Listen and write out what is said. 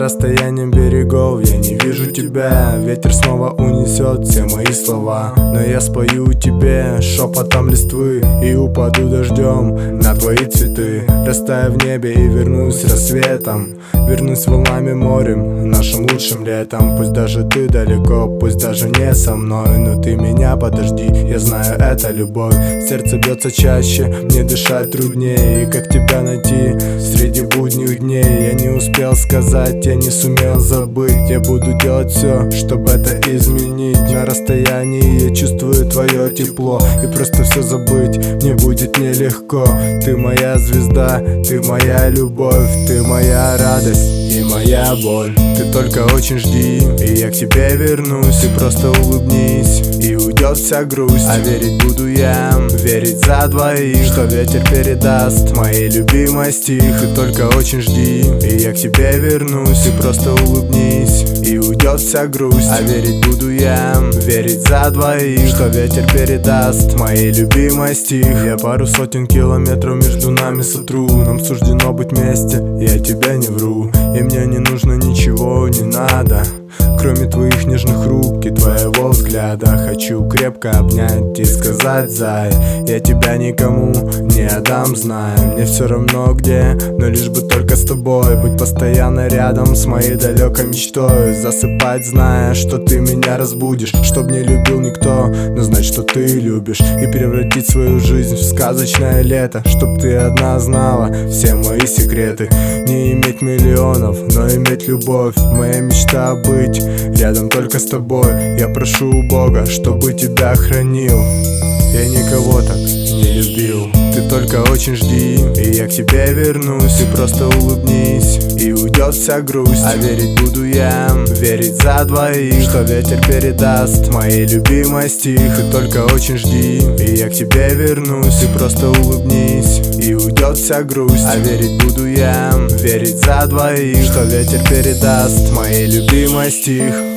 расстоянии берегов я не вижу тебя. Ветер снова унесет все мои слова, но я спою тебе шепотом листвы и упаду дождем на твои цветы. Растаю в небе и вернусь рассветом, вернусь волнами морем, нашим лучшим летом. Пусть даже ты далеко, пусть даже не со мной, но ты меня подожди, я знаю, это любовь. Сердце бьется чаще, мне дышать труднее, и как тебя найти среди будних дней? Я не успел сказать, я не сумел забыть. Я буду делать все, чтобы это изменить. На расстоянии я чувствую твое тепло, и просто все забыть мне будет нелегко. Ты моя звезда, ты моя любовь, ты моя радость и моя боль. Ты только очень жди, и я к тебе вернусь. И просто улыбнись, и уйдет вся грусть. А верить буду я, верить за двоих, что ветер передаст моей любимой стих. И только очень жди, и я к тебе вернусь. И просто улыбнись, и уйдет вся грусть. А верить буду я, верить за двоих, что ветер передаст моей любимой стих. Я пару сотен километров между нами сотру, нам суждено быть вместе, я тебя не вру. И мне не нужно ничего, не надо, кроме твоих нежных рук и твоего взгляда. Хочу крепко обнять и сказать: зай, я тебя никому не отдам, знай. Мне все равно где, но лишь бы только с тобой быть постоянно рядом с моей далекой мечтой. Засыпать, зная, что ты меня разбудишь, чтоб не любил никто, но знать, что ты любишь. И превратить свою жизнь в сказочное лето, чтоб ты одна знала все мои секреты. Не иметь миллионов, но иметь любовь. Моя мечта быть рядом только с тобой. Я прошу у Бога, чтобы тебя хранил. Я никого так не любил. Ты только очень жди, и я к тебе вернусь. И просто улыбнись, и уйдет вся грусть. А верить буду я, верить за двоих, что ветер передаст моей любимой стих. И только очень жди, и я к тебе вернусь. И просто улыбнись, и уйдет вся грусть. А верить буду я, верить за двоих, что ветер передаст моей любимой стих.